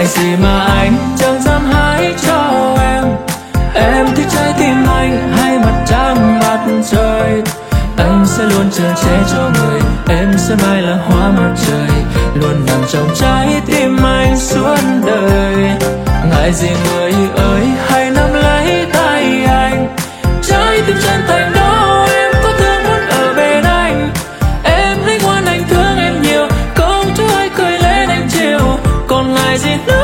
ngại gì mà anh chẳng dám hái cho em thích trái tim anh hay mặt trăng mặt trời. Anh sẽ luôn chờ che cho người, em sẽ mãi là hoa mặt trời, luôn nằm trong trái tim anh suốt đời. Ngại gì người ơi, hãy nắm lấy tay anh, trái tim chân thành đó em có thương muốn ở bên anh. Em thích ngoan anh thương em nhiều, công chúa hãy cười lên anh chiều, còn ngại gì nữa.